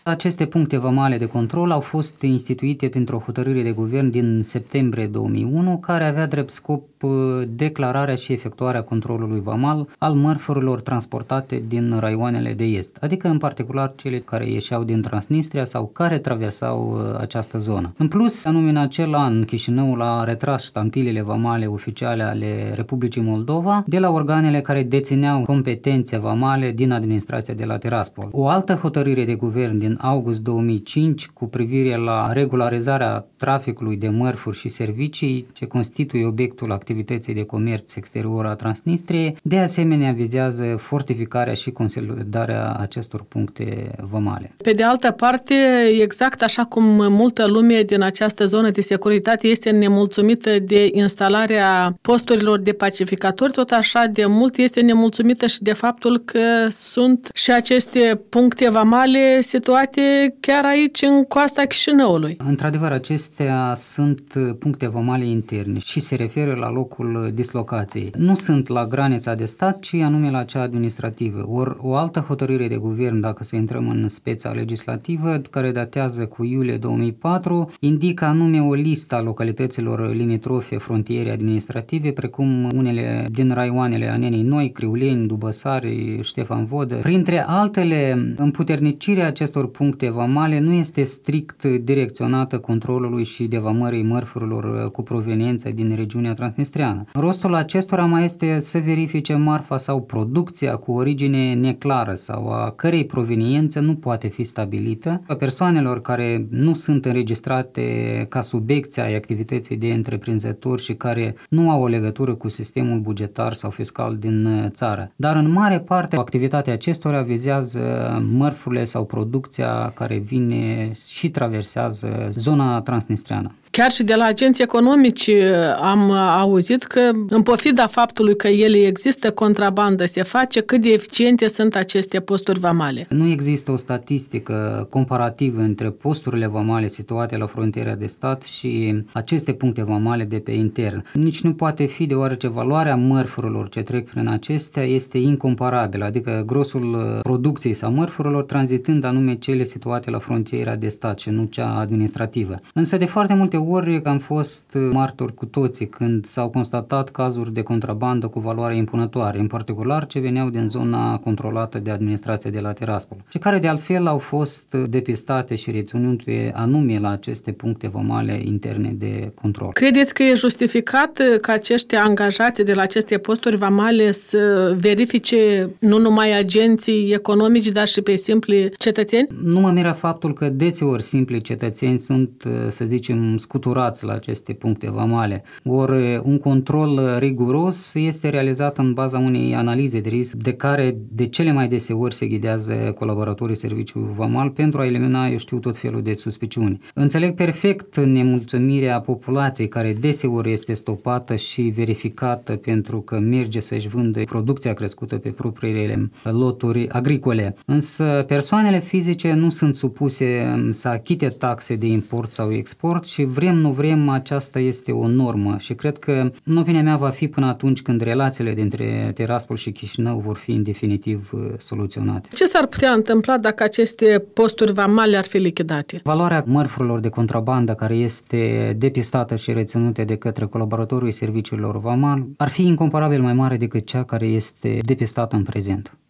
Aceste puncte vamale de control au fost instituite printr-o hotărâre de guvern din septembrie 2001, care avea drept scop declararea și efectuarea controlului vamal al mărfurilor transportate din raioanele de est, adică în particular cele care ieșeau din Transnistria sau care traversau această zonă. În plus, anume în acel an, Chișinăul a retras ștampilele vamale oficiale ale Republicii Moldova de la organele care dețineau competențe vamale din administrația de la Tiraspol. O altă hotărâre de guvern din august 2005 cu privire la regularizarea traficului de mărfuri și servicii ce constituie obiectul activității de comerț exterior a Transnistriei, de asemenea vizează fortificarea și consolidarea acestor puncte vamale. Pe de altă parte, exact așa cum multă lume din această zonă de securitate este nemulțumită de instalarea posturilor de pacificatori, tot așa de mult este nemulțumită și de faptul că sunt și aceste puncte vamale situate chiar aici în coasta Chișinăului. Într-adevăr, acestea sunt puncte vamale interne și se referă la locul dislocației. Nu sunt la granița de stat, ci anume la cea administrativă. Ori o altă hotărâre de guvern, dacă să intrăm în speța legislativă, care datează cu iulie 2004, indică anume o listă a localităților limitrofe frontiere administrative, precum unele din raioanele Anenii Noi, Criuleni, Dubăsari, Ștefan Vodă. Printre altele, împuternicirea acestor puncte vamale nu este strict direcționată controlului și devamării mărfurilor cu proveniență din regiunea transnistreană. Rostul acestora mai este să verifice marfa sau producția cu origine neclară sau a cărei proveniență nu poate fi stabilită, a persoanelor care nu sunt înregistrate ca subiecți ai activității de întreprinzători și care nu au o legătură cu sistemul bugetar sau fiscal din țară. Dar în mare parte activitatea acestora vizează mărfurile sau producția care vine și traversează zona transnistreană. Chiar și de la agenții economici am auzit că, în pofida faptului că ele există, contrabandă se face, cât de eficiente sunt aceste posturi vamale. Nu există o statistică comparativă între posturile vamale situate la frontiera de stat și aceste puncte vamale de pe intern. Nici nu poate fi, deoarece valoarea mărfurilor ce trec prin acestea este incomparabilă, adică grosul producției sau mărfurilor tranzitând anume cele situate la frontiera de stat și nu cea administrativă. Însă de foarte multe ori am fost martori cu toții când s-au constatat cazuri de contrabandă cu valoare impunătoare, în particular ce veneau din zona controlată de administrația de la Tiraspol, și care de altfel au fost depistate și reținute anume la aceste puncte vamale interne de control. Credeți că e justificat ca acești angajați de la aceste posturi vamale să verifice nu numai agenții economici, dar și pe simpli cetățeni? Nu mă miră faptul că deseori simpli cetățeni sunt, să zicem, scuturați la aceste puncte vamale. Ori un control riguros este realizat în baza unei analize de risc de care de cele mai deseori se ghidează colaboratorii serviciului vamal pentru a elimina, tot felul de suspiciuni. Înțeleg perfect nemulțumirea populației care deseori este stopată și verificată pentru că merge să-și vândă producția crescută pe propriile loturi agricole. Însă persoanele fizice nu sunt supuse să achite taxe de import sau export și vrem, nu vrem, aceasta este o normă și cred că, în opinia mea, va fi până atunci când relațiile dintre Tiraspol și Chișinău vor fi în definitiv soluționate. Ce s-ar putea întâmpla dacă aceste posturi vamale ar fi lichidate? Valoarea mărfurilor de contrabandă care este depistată și reținută de către colaboratorii serviciilor vamal ar fi incomparabil mai mare decât cea care este depistată în prezent.